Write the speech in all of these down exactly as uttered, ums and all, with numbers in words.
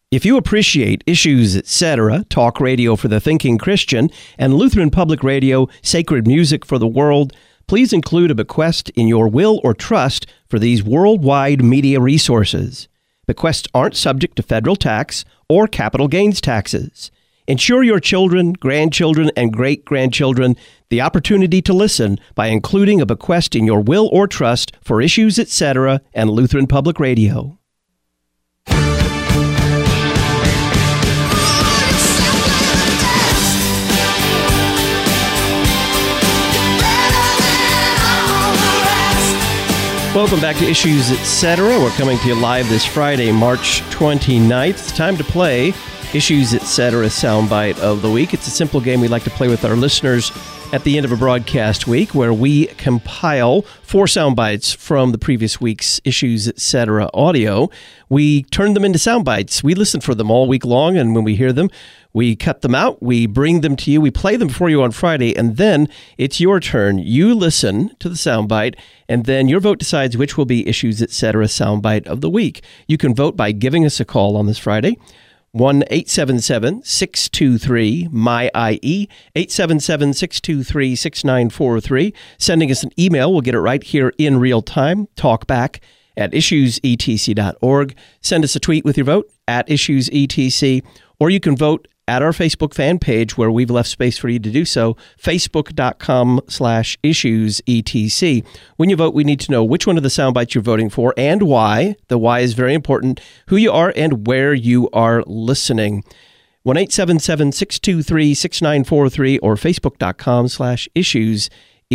If you appreciate Issues, et cetera, talk radio for the thinking Christian, and Lutheran Public Radio, sacred music for the world, please include a bequest in your will or trust for these worldwide media resources. Bequests aren't subject to federal tax or capital gains taxes. Ensure your children, grandchildren, and great-grandchildren the opportunity to listen by including a bequest in your will or trust for Issues, et cetera, and Lutheran Public Radio. Welcome back to Issues, et cetera. We're coming to you live this Friday, March twenty-ninth. It's time to play Issues, et cetera. Soundbite of the Week. It's a simple game we like to play with our listeners at the end of a broadcast week where we compile four soundbites from the previous week's Issues, et cetera. audio. We turn them into soundbites. We listen for them all week long, and when we hear them, we cut them out, we bring them to you, we play them for you on Friday, and then it's your turn. You listen to the soundbite, and then your vote decides which will be Issues, et cetera. Soundbite of the week. You can vote by giving us a call on this Friday. one eight seven seven, six two three, M Y I E, eight seven seven, six two three, six nine four three. Sending us an email, we'll get it right here in real time. Talk back at issues e t c dot org. Send us a tweet with your vote at issues e t c, or you can vote at our Facebook fan page where we've left space for you to do so, facebook.com slash issues etc. When you vote, we need to know which one of the sound bites you're voting for and why. The why is very important, who you are and where you are listening. one eight seven seven, six two three, six nine four three or facebook.com slash issues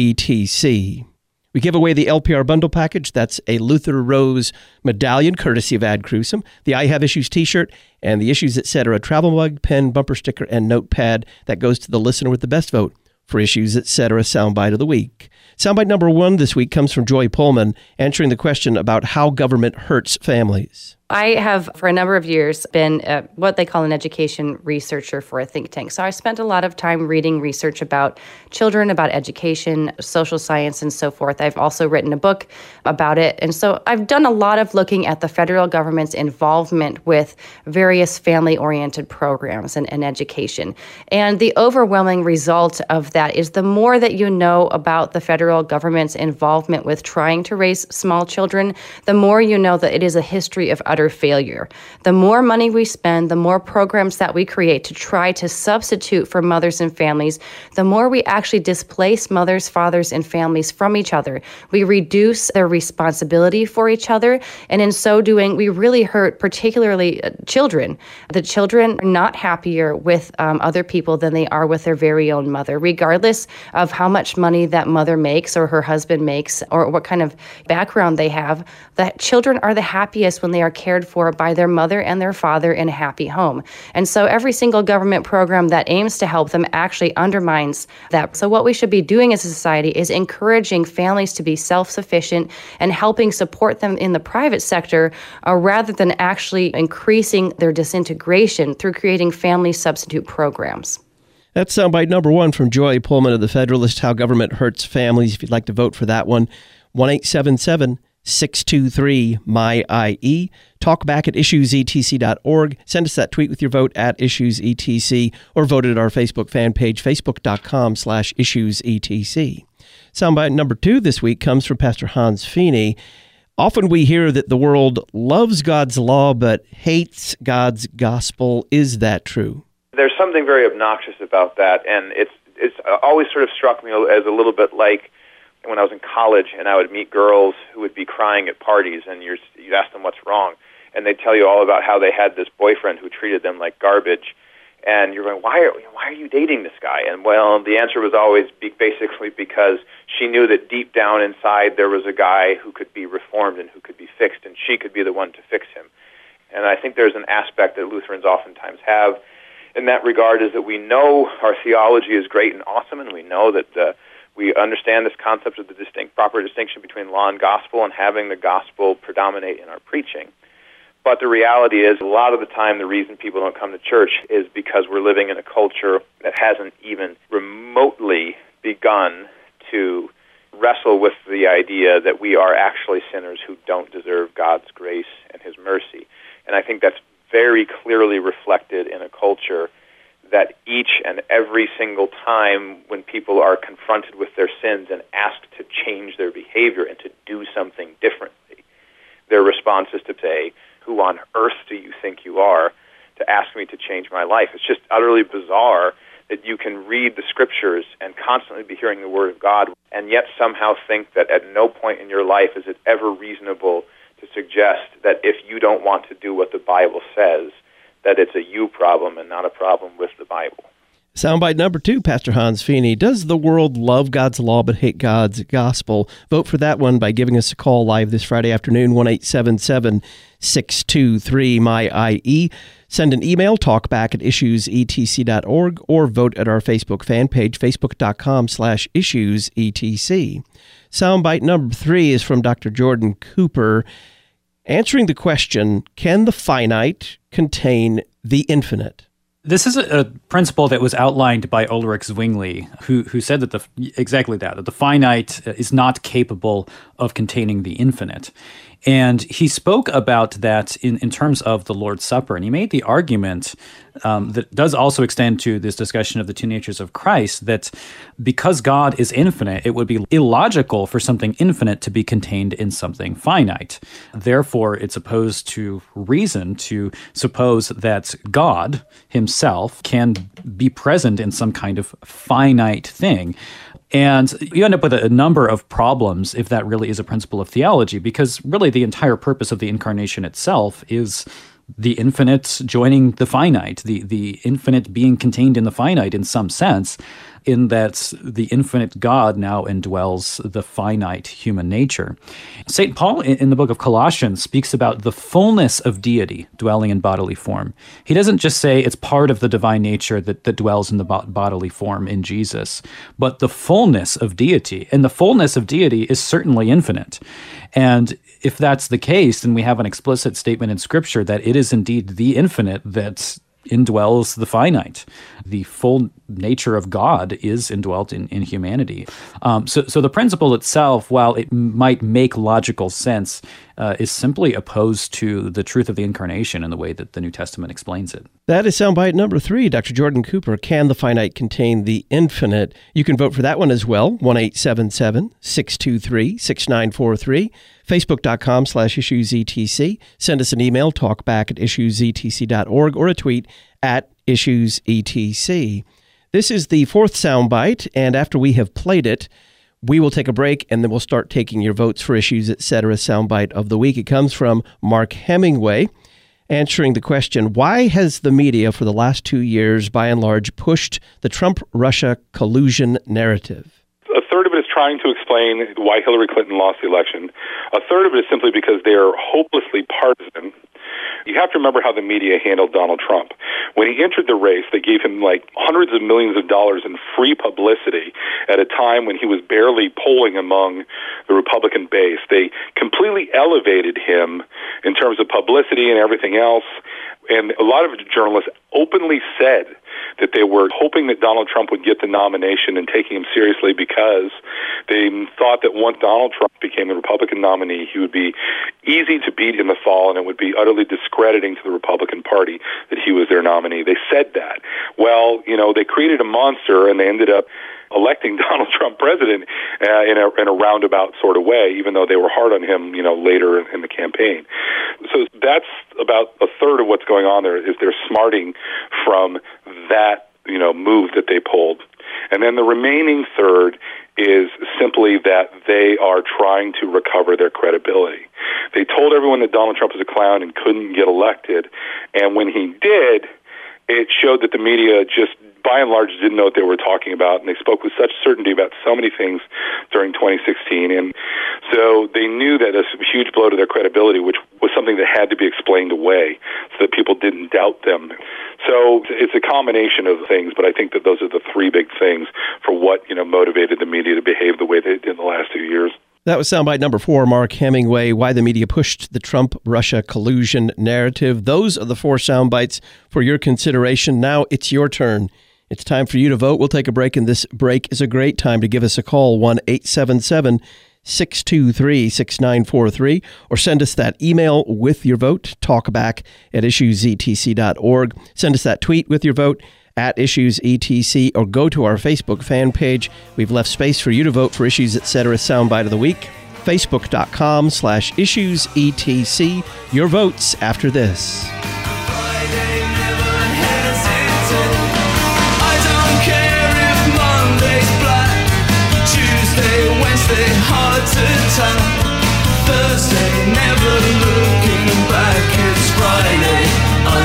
etc. We give away the L P R bundle package. That's a Luther Rose medallion, courtesy of Ad Crucem, the I Have Issues t-shirt, and the Issues, et cetera. travel mug, pen, bumper sticker, and notepad that goes to the listener with the best vote for Issues, et cetera. Soundbite of the week. Soundbite number one this week comes from Joy Pullman, answering the question about how government hurts families. I have, for a number of years, been uh, what they call an education researcher for a think tank. So I spent a lot of time reading research about children, about education, social science, and so forth. I've also written a book about it. And so I've done a lot of looking at the federal government's involvement with various family-oriented programs and, and education. And the overwhelming result of that is the more that you know about the federal government's involvement with trying to raise small children, the more you know that it is a history of utter failure. The more money we spend, the more programs that we create to try to substitute for mothers and families, the more we actually displace mothers, fathers, and families from each other. We reduce their responsibility for each other, and in so doing, we really hurt particularly uh, children. The children are not happier with um, other people than they are with their very own mother, regardless of how much money that mother makes or her husband makes or what kind of background they have. The children are the happiest when they are cared for by their mother and their father in a happy home. And so every single government program that aims to help them actually undermines that. So what we should be doing as a society is encouraging families to be self-sufficient and helping support them in the private sector uh, rather than actually increasing their disintegration through creating family substitute programs. That's soundbite number one from Joy Pullman of The Federalist, How Government Hurts Families. If you'd like to vote for that one, one eight seven seven, six two three, M Y I E. Talk back at issues e t c dot org. Send us that tweet with your vote at issues e t c or vote at our Facebook fan page, facebook.com slash issues etc. Soundbite number two this week comes from Pastor Hans Feeney. Often we hear that the world loves God's law but hates God's gospel. Is that true? There's something very obnoxious about that, and it's it's always sort of struck me as a little bit like when I was in college and I would meet girls who would be crying at parties, and you're, you'd ask them what's wrong, and they'd tell you all about how they had this boyfriend who treated them like garbage, and you're going, why are, why are you dating this guy? And, well, the answer was always be basically because she knew that deep down inside there was a guy who could be reformed and who could be fixed, and she could be the one to fix him. And I think there's an aspect that Lutherans oftentimes have in that regard, is that we know our theology is great and awesome, and we know that uh, we understand this concept of the distinct, proper distinction between law and gospel and having the gospel predominate in our preaching. But the reality is, a lot of the time, the reason people don't come to church is because we're living in a culture that hasn't even remotely begun to wrestle with the idea that we are actually sinners who don't deserve God's grace and His mercy. And I think that's very clearly reflected in a culture that each and every single time when people are confronted with their sins and asked to change their behavior and to do something differently, their response is to say, "Who on earth do you think you are to ask me to change my life?" It's just utterly bizarre that you can read the Scriptures and constantly be hearing the Word of God and yet somehow think that at no point in your life is it ever reasonable to suggest that if you don't want to do what the Bible says, that it's a you problem and not a problem with the Bible. Soundbite number two, Pastor Hans Feeney. Does the world love God's law but hate God's gospel? Vote for that one by giving us a call live this Friday afternoon, one eight seven seven, six two three, M Y I E. Send an email, talkback at issues e t c dot org, or vote at our Facebook fan page, facebook.com slash issues etc. Soundbite number three is from Doctor Jordan Cooper, answering the question, can the finite contain the infinite? This is a, a principle that was outlined by Ulrich Zwingli, who who said that the exactly that, that the finite is not capable of containing the infinite. And he spoke about that in, in terms of the Lord's Supper. And he made the argument um, that does also extend to this discussion of the two natures of Christ, that because God is infinite, it would be illogical for something infinite to be contained in something finite. Therefore, it's opposed to reason to suppose that God himself can be present in some kind of finite thing. And you end up with a number of problems if that really is a principle of theology, because really the entire purpose of the incarnation itself is the infinite joining the finite, the, the infinite being contained in the finite in some sense, in that the infinite God now indwells the finite human nature. Saint Paul, in the book of Colossians, speaks about the fullness of deity dwelling in bodily form. He doesn't just say it's part of the divine nature that, that dwells in the bo- bodily form in Jesus, but the fullness of deity. And the fullness of deity is certainly infinite. And if that's the case, then we have an explicit statement in Scripture that it is indeed the infinite that indwells the finite. The full nature of God is indwelt in, in humanity. Um, so, so the principle itself, while it might make logical sense, uh, is simply opposed to the truth of the incarnation in the way that the New Testament explains it. That is soundbite number three, Doctor Jordan Cooper. Can the finite contain the infinite? You can vote for that one as well, one eight seven seven, six two three, six nine four three. Facebook.com slash issues etc. Send us an email, talkback at issues e t c dot org, or a tweet at issues etc. This is the fourth soundbite, and after we have played it, we will take a break, and then we'll start taking your votes for Issues Etc. soundbite of the week. It comes from Mark Hemingway, answering the question, why has the media for the last two years, by and large, pushed the Trump-Russia collusion narrative? A third of it is trying to explain why Hillary Clinton lost the election. A third of it is simply because they are hopelessly partisan. You have to remember how the media handled Donald Trump. When he entered the race, they gave him like hundreds of millions of dollars in free publicity at a time when he was barely polling among the Republican base. They completely elevated him in terms of publicity and everything else. And a lot of journalists openly said that they were hoping that Donald Trump would get the nomination and taking him seriously because they thought that once Donald Trump became the Republican nominee, he would be easy to beat in the fall, and it would be utterly discrediting to the Republican Party that he was their nominee. They said that. Well, you know, they created a monster, and they ended up electing Donald Trump president uh, in a in a roundabout sort of way, even though they were hard on him, you know, later in, in the campaign. So that's about a third of what's going on there, is they're smarting from that, you know, move that they pulled. And then the remaining third is simply that they are trying to recover their credibility. They told everyone that Donald Trump was a clown and couldn't get elected, and when he did, it showed that the media just by and large didn't know what they were talking about, and they spoke with such certainty about so many things during twenty sixteen. And so they knew that a huge blow to their credibility, which was something that had to be explained away so that people didn't doubt them. So it's a combination of things, but I think that those are the three big things for what, you know, motivated the media to behave the way they did in the last two years. That was soundbite number four, Mark Hemingway, why the media pushed the Trump-Russia collusion narrative. Those are the four soundbites for your consideration. Now it's your turn. It's time for you to vote. We'll take a break, and this break is a great time to give us a call, one eight seven seven, six two three, six nine four three, or send us that email with your vote, talkback at issues e t c dot org. Send us that tweet with your vote at Issues E T C, or go to our Facebook fan page. We've left space for you to vote for Issues Etc. Soundbite of the Week. Facebook.com slash Issues E T C. Your votes after this. Hard to tell. Thursday, never looking back. It's Friday, I'm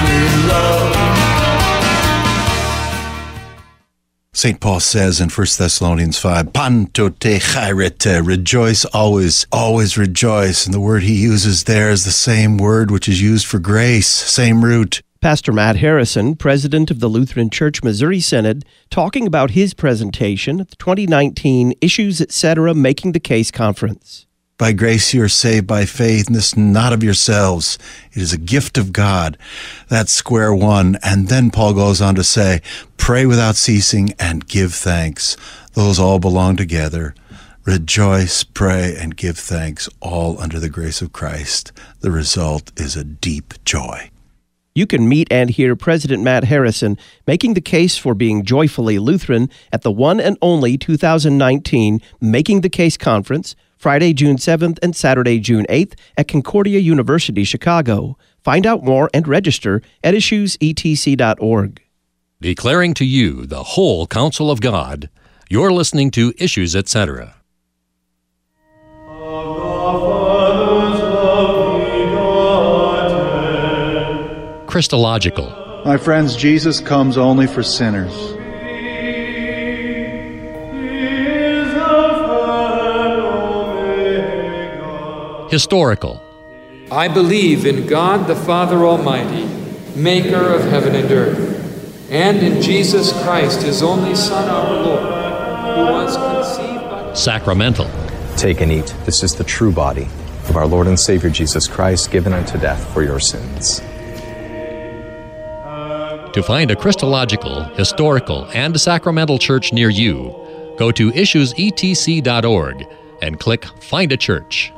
in love. Saint Paul says in First Thessalonians five, Panto te chairete, rejoice always, always rejoice. And the word he uses there is the same word which is used for grace, same root. Pastor Matt Harrison, president of the Lutheran Church Missouri Synod, talking about his presentation at the twenty nineteen Issues Etc. Making the Case Conference. By grace you are saved by faith, and this not of yourselves. It is a gift of God. That's square one. And then Paul goes on to say, pray without ceasing and give thanks. Those all belong together. Rejoice, pray, and give thanks, all under the grace of Christ. The result is a deep joy. You can meet and hear President Matt Harrison making the case for being joyfully Lutheran at the one and only two thousand nineteen Making the Case Conference, Friday, June seventh and Saturday, June eighth at Concordia University, Chicago. Find out more and register at issues e t c dot org. Declaring to you the whole counsel of God, you're listening to Issues Etc. Christological. My friends, Jesus comes only for sinners. Historical. I believe in God the Father Almighty, maker of heaven and earth, and in Jesus Christ, his only Son, our Lord, who was conceived by... Sacramental. Take and eat. This is the true body of our Lord and Savior Jesus Christ, given unto death for your sins. To find a Christological, historical, and sacramental church near you, go to issues e t c dot org and click Find a Church.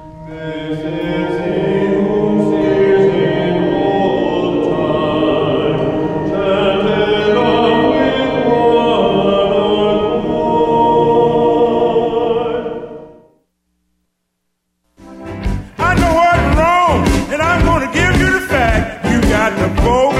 I know what's wrong, and I'm going to give you the fact. You got to vote.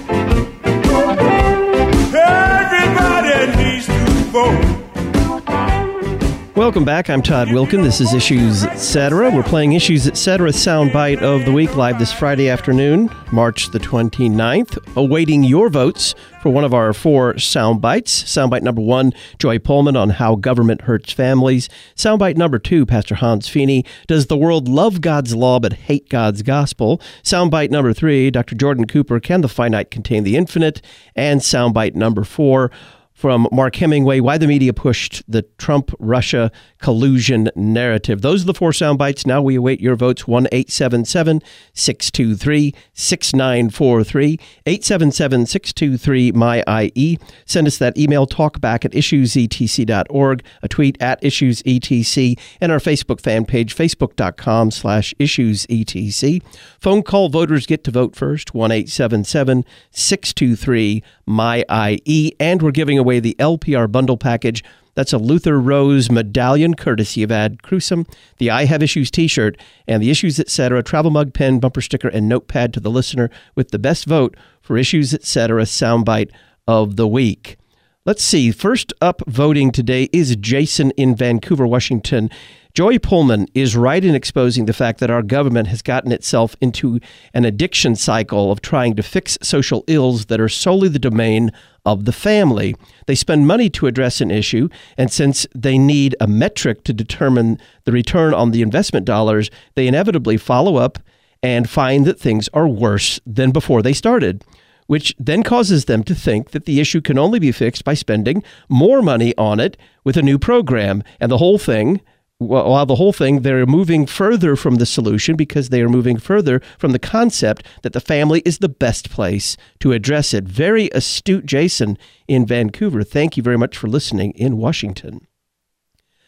Welcome back. I'm Todd Wilkin. This is Issues Etc. We're playing Issues Etc. Soundbite of the Week live this Friday afternoon, March the twenty-ninth, awaiting your votes for one of our four soundbites. Soundbite number one, Joy Pullman on how government hurts families. Soundbite number two, Pastor Hans Feeney, does the world love God's law but hate God's gospel? Soundbite number three, Doctor Jordan Cooper, can the finite contain the infinite? And soundbite number four, from Mark Hemingway, why the media pushed the Trump-Russia collusion narrative. Those are the four sound bites. Now we await your votes. one eight seven seven, six two three, six nine four three, eight seven seven, six two three, M Y I E. Send us that email, talkback at issues e t c dot org, a tweet at issues e t c, and our Facebook fan page, facebook.com slash issues etc. Phone call voters get to vote first, one eight seven seven, six two three, M Y I E. And we're giving away the L P R bundle package. That's a Luther Rose medallion, courtesy of Ad Crucem, the I Have Issues t-shirt, and the Issues Etc. travel mug, pen, bumper sticker, and notepad to the listener with the best vote for Issues Etc. soundbite of the week. Let's see. First up voting today is Jason in Vancouver, Washington. Joy Pullman is right in exposing the fact that our government has gotten itself into an addiction cycle of trying to fix social ills that are solely the domain of the family. They spend money to address an issue, and since they need a metric to determine the return on the investment dollars, they inevitably follow up and find that things are worse than before they started, which then causes them to think that the issue can only be fixed by spending more money on it with a new program, and the whole thing... While the whole thing, they're moving further from the solution because they are moving further from the concept that the family is the best place to address it. Very astute Jason in Vancouver. Thank you very much for listening in Washington.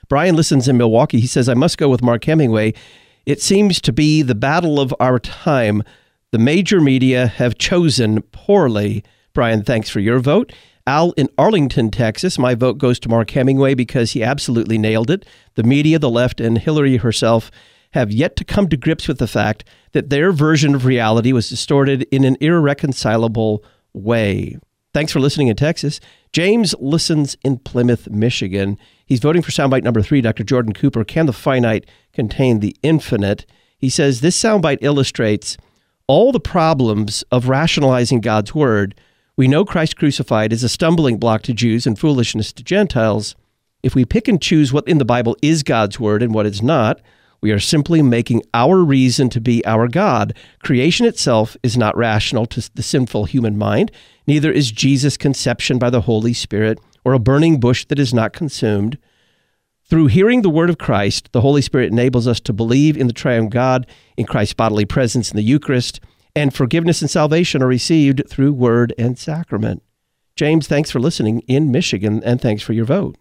Brian listens in Milwaukee. He says, I must go with Mark Hemingway. It seems to be the battle of our time. The major media have chosen poorly. Brian, thanks for your vote. Al in Arlington, Texas, my vote goes to Mark Hemingway because he absolutely nailed it. The media, the left, and Hillary herself have yet to come to grips with the fact that their version of reality was distorted in an irreconcilable way. Thanks for listening in Texas. James listens in Plymouth, Michigan. He's voting for soundbite number three, Doctor Jordan Cooper. Can the finite contain the infinite? He says this soundbite illustrates all the problems of rationalizing God's word. We know Christ crucified is a stumbling block to Jews and foolishness to Gentiles. If we pick and choose what in the Bible is God's word and what is not, we are simply making our reason to be our God. Creation itself is not rational to the sinful human mind. Neither is Jesus' conception by the Holy Spirit or a burning bush that is not consumed. Through hearing the word of Christ, the Holy Spirit enables us to believe in the triune God, in Christ's bodily presence in the Eucharist, and forgiveness and salvation are received through word and sacrament. James, thanks for listening in Michigan, and thanks for your vote.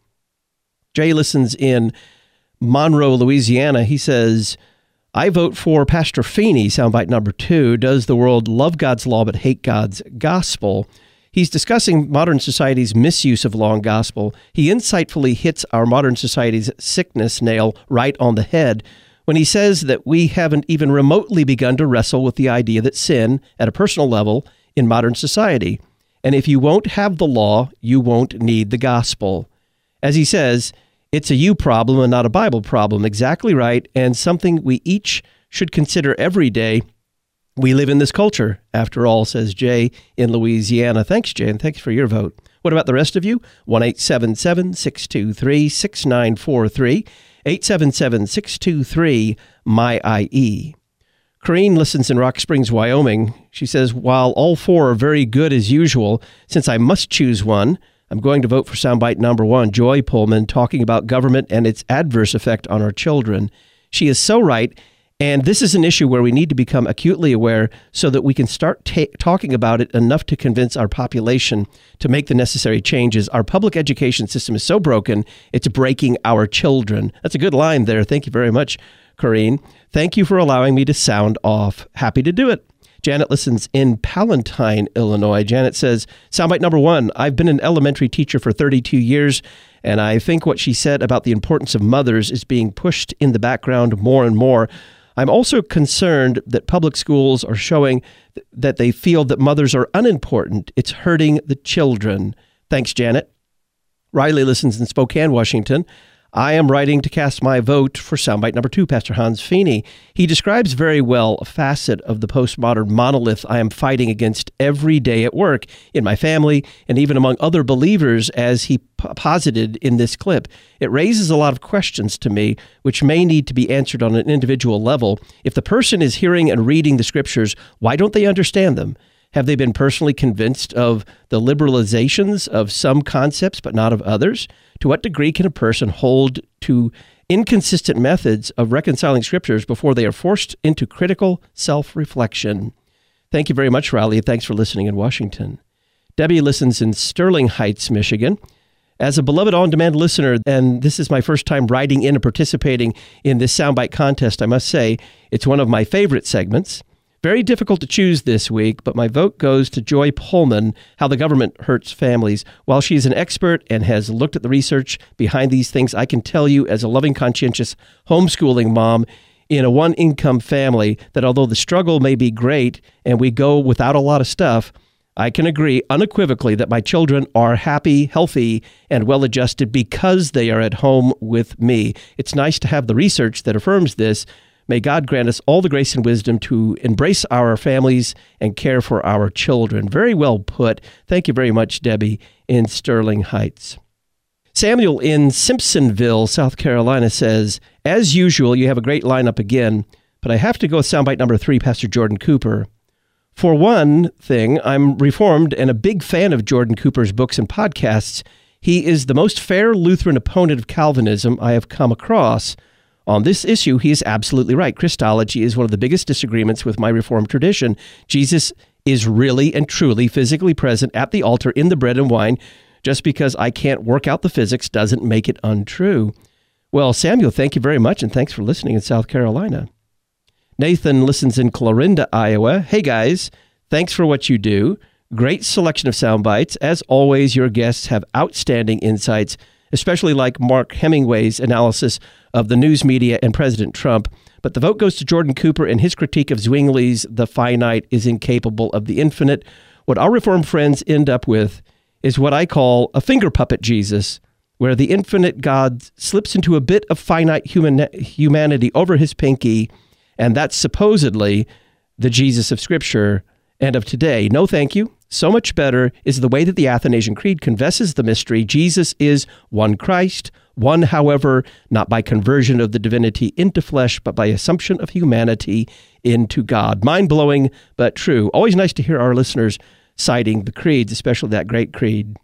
Jay listens in Monroe, Louisiana. He says, I vote for Pastor Feeney, soundbite number two. Does the world love God's law but hate God's gospel? He's discussing modern society's misuse of law and gospel. He insightfully hits our modern society's sickness nail right on the head when he says that we haven't even remotely begun to wrestle with the idea that sin, at a personal level, in modern society. And if you won't have the law, you won't need the gospel. As he says, it's a you problem and not a Bible problem. Exactly right, and something we each should consider every day. We live in this culture, after all, says Jay in Louisiana. Thanks, Jay, and thanks for your vote. What about the rest of you? one eight seven seven, six two three, six nine four three, eight seven seven, six two three, M Y I E. Corrine listens in Rock Springs, Wyoming. She says, while all four are very good as usual, since I must choose one, I'm going to vote for soundbite number one, Joy Pullman, talking about government and its adverse effect on our children. She is so right, and this is an issue where we need to become acutely aware so that we can start ta- talking about it enough to convince our population to make the necessary changes. Our public education system is so broken, it's breaking our children. That's a good line there. Thank you very much, Corrine. Thank you for allowing me to sound off. Happy to do it. Janet listens in Palatine, Illinois. Janet says, soundbite number one, I've been an elementary teacher for thirty-two years, and I think what she said about the importance of mothers is being pushed in the background more and more. I'm also concerned that public schools are showing th- that they feel that mothers are unimportant. It's hurting the children. Thanks, Janet. Riley listens in Spokane, Washington. I am writing to cast my vote for soundbite number two, Pastor Hans Feeney. He describes very well a facet of the postmodern monolith I am fighting against every day at work, in my family, and even among other believers, as he p- posited in this clip. It raises a lot of questions to me, which may need to be answered on an individual level. If the person is hearing and reading the scriptures, why don't they understand them? Have they been personally convinced of the liberalizations of some concepts but not of others? To what degree can a person hold to inconsistent methods of reconciling scriptures before they are forced into critical self-reflection? Thank you very much, Riley. Thanks for listening in Washington. Debbie listens in Sterling Heights, Michigan. As a beloved on-demand listener, and this is my first time writing in and participating in this soundbite contest, I must say it's one of my favorite segments. Very difficult to choose this week, but my vote goes to Joy Pullman, How the Government Hurts Families. While she's an expert and has looked at the research behind these things, I can tell you as a loving, conscientious homeschooling mom in a one-income family that although the struggle may be great and we go without a lot of stuff, I can agree unequivocally that my children are happy, healthy, and well-adjusted because they are at home with me. It's nice to have the research that affirms this. May God grant us all the grace and wisdom to embrace our families and care for our children. Very well put. Thank you very much, Debbie, in Sterling Heights. Samuel in Simpsonville, South Carolina says, as usual, you have a great lineup again, but I have to go with soundbite number three, Pastor Jordan Cooper. For one thing, I'm Reformed and a big fan of Jordan Cooper's books and podcasts. He is the most fair Lutheran opponent of Calvinism I have come across. On this issue, he is absolutely right. Christology is one of the biggest disagreements with my Reformed tradition. Jesus is really and truly physically present at the altar in the bread and wine. Just because I can't work out the physics doesn't make it untrue. Well, Samuel, thank you very much, and thanks for listening in South Carolina. Nathan listens in Clarinda, Iowa. Hey, guys, thanks for what you do. Great selection of sound bites. As always, your guests have outstanding insights, especially like Mark Hemingway's analysis of the news media and President Trump. But the vote goes to Jordan Cooper and his critique of Zwingli's "The finite is incapable of the infinite." What our Reformed friends end up with is what I call a finger puppet Jesus, where the infinite God slips into a bit of finite human humanity over his pinky, and that's supposedly the Jesus of Scripture and of today. No, thank you. So much better is the way that the Athanasian Creed confesses the mystery. Jesus is one Christ, one, however, not by conversion of the divinity into flesh, but by assumption of humanity into God. Mind-blowing, but true. Always nice to hear our listeners citing the creeds, especially that great creed.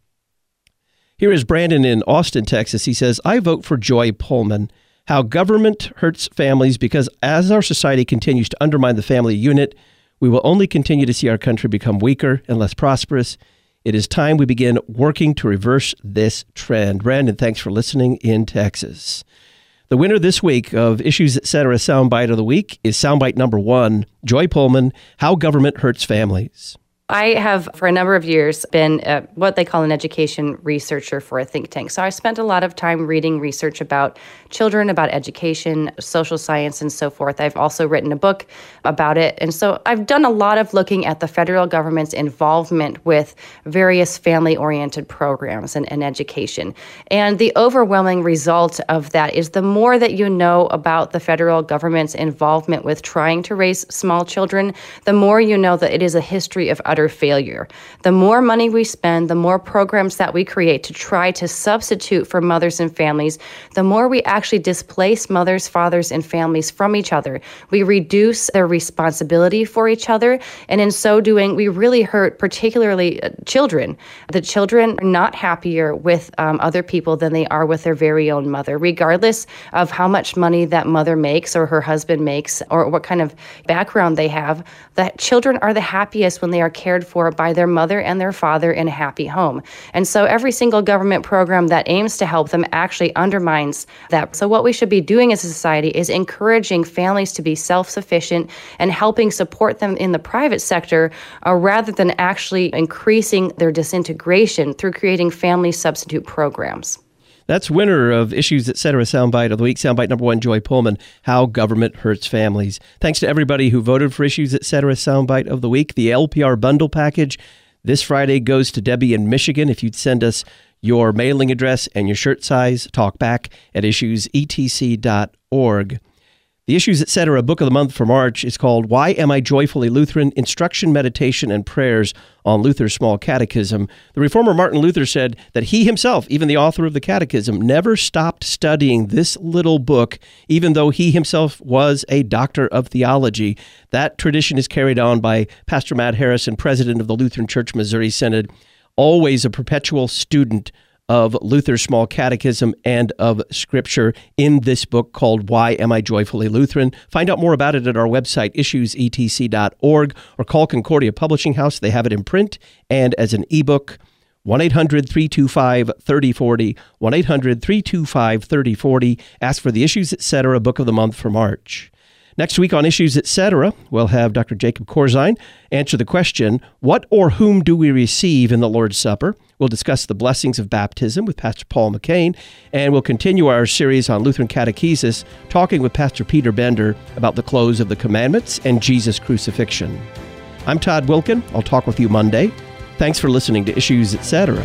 Here is Brandon in Austin, Texas. He says, I vote for Joy Pullman. How government hurts families, because as our society continues to undermine the family unit, we will only continue to see our country become weaker and less prosperous. It is time we begin working to reverse this trend. Brandon, thanks for listening in Texas. The winner this week of Issues Etc. Soundbite of the Week is soundbite number one, Joy Pullman, How Government Hurts Families. I have, for a number of years, been uh, what they call an education researcher for a think tank. So I spent a lot of time reading research about children, about education, social science, and so forth. I've also written a book about it. And so I've done a lot of looking at the federal government's involvement with various family-oriented programs and, and education. And the overwhelming result of that is the more that you know about the federal government's involvement with trying to raise small children, the more you know that it is a history of utter failure. The more money we spend, the more programs that we create to try to substitute for mothers and families, the more we actually displace mothers, fathers, and families from each other. We reduce their responsibility for each other, and in so doing, we really hurt particularly uh, children. The children are not happier with um, other people than they are with their very own mother, regardless of how much money that mother makes or her husband makes or what kind of background they have. The children are the happiest when they are cared for by their mother and their father in a happy home. And so every single government program that aims to help them actually undermines that. So what we should be doing as a society is encouraging families to be self-sufficient and helping support them in the private sector uh, rather than actually increasing their disintegration through creating family substitute programs. That's winner of Issues Etc. Soundbite of the Week, soundbite number one, Joy Pullman, How Government Hurts Families. Thanks to everybody who voted for Issues Etc. Soundbite of the Week. The L P R bundle package this Friday goes to Debbie in Michigan. If you'd send us your mailing address and your shirt size, talk back at issues e t c dot org. The Issues Etc. Book of the Month for March is called Why Am I Joyfully Lutheran? Instruction, Meditation, and Prayers on Luther's Small Catechism. The reformer Martin Luther said that he himself, even the author of the Catechism, never stopped studying this little book, even though he himself was a doctor of theology. That tradition is carried on by Pastor Matt Harrison, president of the Lutheran Church Missouri Synod, always a perpetual student of Luther's Small Catechism and of Scripture in this book called Why Am I Joyfully Lutheran? Find out more about it at our website, issues e t c dot org, or call Concordia Publishing House. They have it in print and as an ebook. one eight hundred, three two five, three oh four oh, one eight hundred, three two five, three oh four oh. Ask for the Issues Etc. Book of the Month for March. Next week on Issues Etc., we'll have Doctor Jacob Corzine answer the question, what or whom do we receive in the Lord's Supper? We'll discuss the blessings of baptism with Pastor Paul McCain, and we'll continue our series on Lutheran catechesis, talking with Pastor Peter Bender about the close of the commandments and Jesus' crucifixion. I'm Todd Wilkin. I'll talk with you Monday. Thanks for listening to Issues Etc.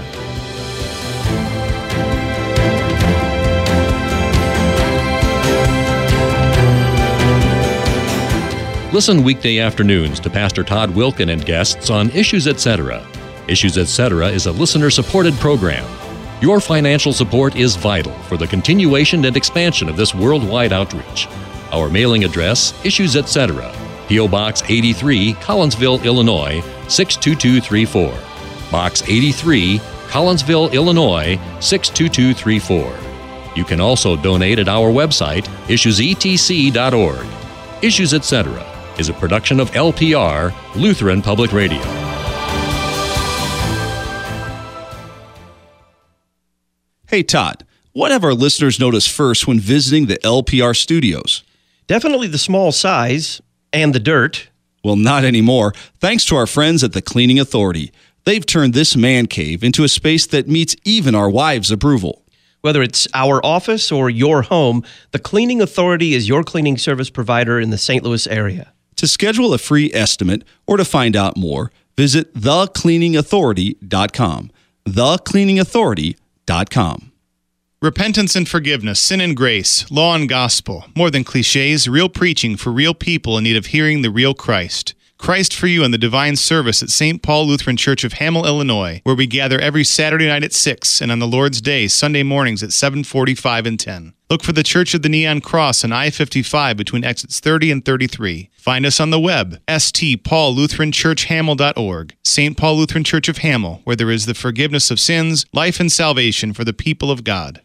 Listen weekday afternoons to Pastor Todd Wilkin and guests on Issues Etc. Issues Etc. is a listener-supported program. Your financial support is vital for the continuation and expansion of this worldwide outreach. Our mailing address, Issues Etc., P O. Box eighty-three, Collinsville, Illinois, six two two three four. Box eighty-three, Collinsville, Illinois, six two two three four. You can also donate at our website, issues e t c dot org. Issues Etc. is a production of L P R, Lutheran Public Radio. Hey, Todd, What have our listeners noticed first when visiting the L P R studios? Definitely the small size and the dirt. Well, not anymore, thanks to our friends at the Cleaning Authority. They've turned this man cave into a space that meets even our wives' approval. Whether it's our office or your home, the Cleaning Authority is your cleaning service provider in the Saint Louis area. To schedule a free estimate or to find out more, visit the cleaning authority dot com. the cleaning authority dot com. Repentance and forgiveness, sin and grace, law and gospel. More than cliches, real preaching for real people in need of hearing the real Christ. Christ for You in the Divine Service at Saint Paul Lutheran Church of Hamel, Illinois, where we gather every Saturday night at six and on the Lord's Day, Sunday mornings at seven forty-five and ten. Look for the Church of the Neon Cross on I fifty-five between exits thirty and thirty-three. Find us on the web, s t paul lutheran church hamel dot org. Saint Paul Lutheran Church of Hamel, where there is the forgiveness of sins, life and salvation for the people of God.